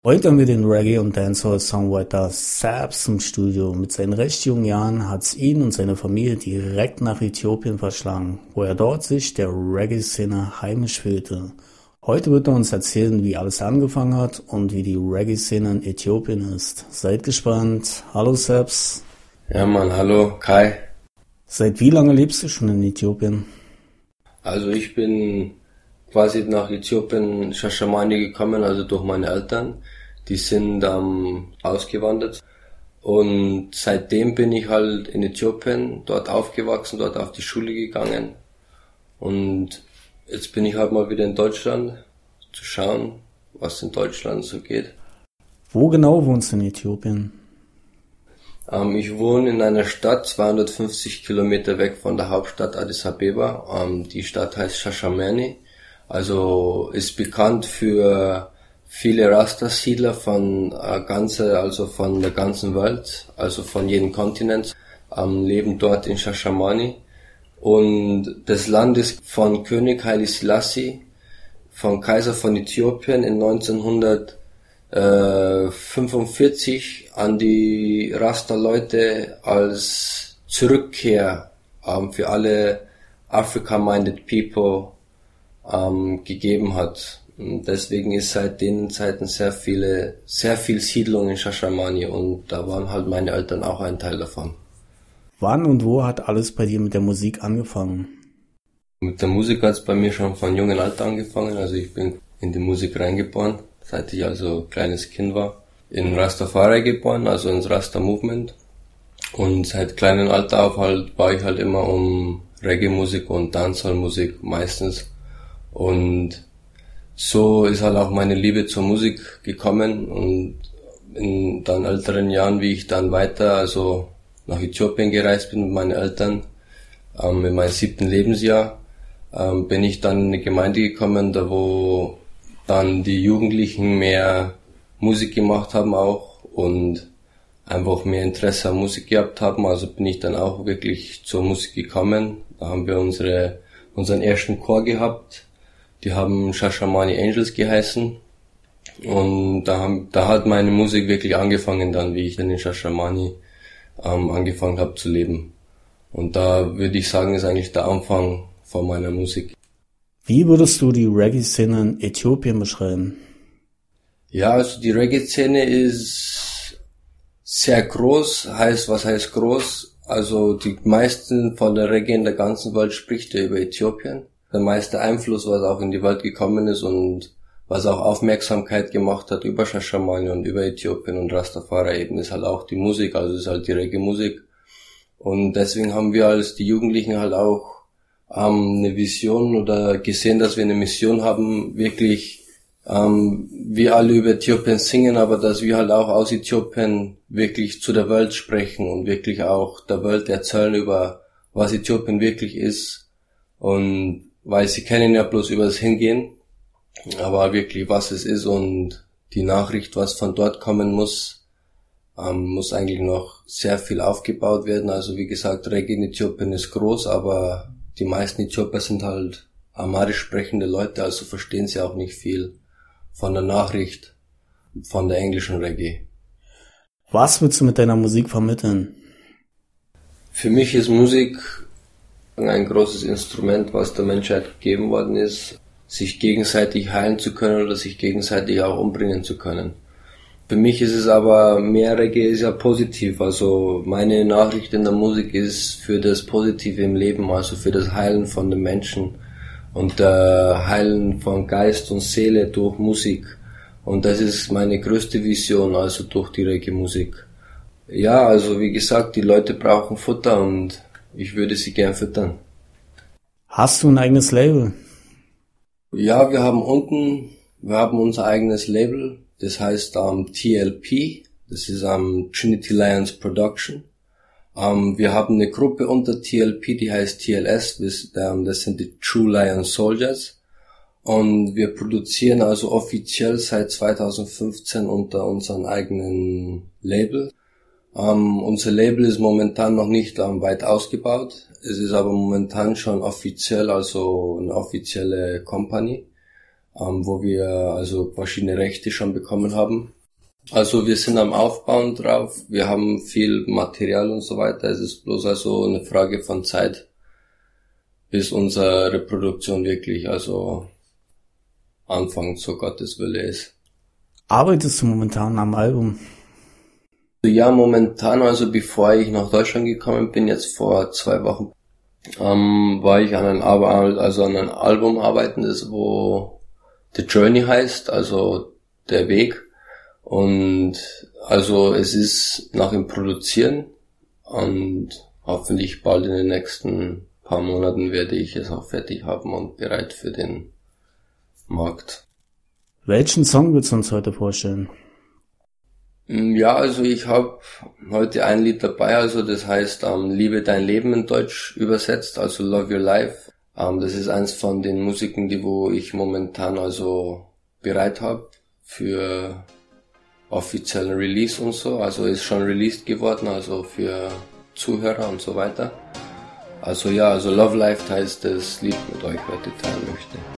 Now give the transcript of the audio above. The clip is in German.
Heute haben wir den Reggae- und Dancehall-Songwriter Sabs im Studio. Mit seinen recht jungen Jahren hat's ihn und seine Familie direkt nach Äthiopien verschlagen, wo er dort sich der Reggae-Szene heimisch fühlte. Heute wird er uns erzählen, wie alles angefangen hat und wie die Reggae-Szene in Äthiopien ist. Seid gespannt. Hallo Sabs. Ja, Mann, hallo, Kai. Seit wie lange lebst du schon in Äthiopien? Also ich bin quasi nach Äthiopien, Shashamane gekommen, also durch meine Eltern. Die sind ausgewandert. Und seitdem bin ich halt in Äthiopien, dort aufgewachsen, dort auf die Schule gegangen. Und jetzt bin ich halt mal wieder in Deutschland, zu schauen, was in Deutschland so geht. Wo genau wohnst du in Äthiopien? Ich wohne in einer Stadt 250 Kilometer weg von der Hauptstadt Addis Abeba. Die Stadt heißt Shashamane. Also ist bekannt für viele Rasta-Siedler von der ganzen Welt, also von jedem Kontinent, leben dort in Shashamane. Und das Land ist von König Haile Selassie, vom Kaiser von Äthiopien in 1945 an die Rasta-Leute als Zurückkehr für alle Africa-minded people gegeben hat. Und deswegen ist seit den Zeiten sehr viel Siedlung in Shashamane und da waren halt meine Eltern auch ein Teil davon. Wann und wo hat alles bei dir mit der Musik angefangen? Mit der Musik hat es bei mir schon von jungen Alter angefangen, also ich bin in die Musik reingeboren, seit ich also kleines Kind war. In Rastafari geboren, also ins Rasta-Movement. Und seit kleinem Alter auf war ich halt immer um Reggae-Musik und Dancehall-Musik meistens. Und so ist halt auch meine Liebe zur Musik gekommen und in dann älteren Jahren, wie ich dann weiter, also nach Äthiopien gereist bin mit meinen Eltern, in meinem 7. Lebensjahr, bin ich dann in eine Gemeinde gekommen, da wo dann die Jugendlichen mehr Musik gemacht haben auch und einfach mehr Interesse an Musik gehabt haben, also bin ich dann auch wirklich zur Musik gekommen. Da haben wir unseren ersten Chor gehabt. Die haben Shashamane Angels geheißen und da hat meine Musik wirklich angefangen dann, wie ich dann in Shashamane angefangen habe zu leben. Und da würde ich sagen, ist eigentlich der Anfang von meiner Musik. Wie würdest du die Reggae-Szene in Äthiopien beschreiben? Ja, also die Reggae-Szene ist sehr groß. Was heißt groß? Also die meisten von der Reggae in der ganzen Welt spricht ja über Äthiopien. Der meiste Einfluss, was auch in die Welt gekommen ist und was auch Aufmerksamkeit gemacht hat über Shashamane und über Äthiopien und Rastafari eben, ist halt auch die Musik, also ist halt die Reggae-Musik. Und deswegen haben wir als die Jugendlichen halt auch eine Vision oder gesehen, dass wir eine Mission haben, wirklich wir alle über Äthiopien singen, aber dass wir halt auch aus Äthiopien wirklich zu der Welt sprechen und wirklich auch der Welt erzählen über was Äthiopien wirklich ist. Und weil sie kennen ja bloß über das Hingehen, aber wirklich was es ist und die Nachricht, was von dort kommen muss eigentlich noch sehr viel aufgebaut werden. Also wie gesagt, Reggae in Äthiopien ist groß, aber die meisten Äthiopier sind halt amharisch sprechende Leute, also verstehen sie auch nicht viel von der Nachricht, von der englischen Reggae. Was willst du mit deiner Musik vermitteln? Für mich ist Musik ein großes Instrument, was der Menschheit gegeben worden ist, sich gegenseitig heilen zu können oder sich gegenseitig auch umbringen zu können. Für mich ist es aber mehr Reggae ist ja positiv, also meine Nachricht in der Musik ist für das Positive im Leben, also für das Heilen von den Menschen und Heilen von Geist und Seele durch Musik. Und das ist meine größte Vision, also durch die Reggae-Musik. Ja, also wie gesagt, die Leute brauchen Futter und ich würde sie gern füttern. Hast du ein eigenes Label? Ja, wir haben unser eigenes Label, das heißt TLP, das ist Trinity Lions Production. Wir haben eine Gruppe unter TLP, die heißt TLS, das sind die True Lion Soldiers. Und wir produzieren also offiziell seit 2015 unter unserem eigenen Label. Unser Label ist momentan noch nicht weit ausgebaut. Es ist aber momentan schon offiziell, also eine offizielle Company. wo wir also verschiedene Rechte schon bekommen haben. Also wir sind am Aufbauen drauf, wir haben viel Material und so weiter. Es ist bloß also eine Frage von Zeit, bis unsere Reproduktion wirklich also anfangen, so Gottes Wille ist. Arbeitest du momentan am Album? Ja, momentan, also bevor ich nach Deutschland gekommen bin, jetzt vor 2 Wochen, war ich an einem Album arbeiten, das wo The Journey heißt, also der Weg. Und also es ist nach dem Produzieren und hoffentlich bald in den nächsten paar Monaten werde ich es auch fertig haben und bereit für den Markt. Welchen Song willst du uns heute vorstellen? Ja, also ich habe heute ein Lied dabei, also das heißt Liebe dein Leben in Deutsch übersetzt, also Love Your Life. Das ist eins von den Musiken, die wo ich momentan also bereit habe für offiziellen Release und so, also ist schon released geworden, also für Zuhörer und so weiter. Also ja, also Love Life heißt das Lied mit euch heute teilen möchte.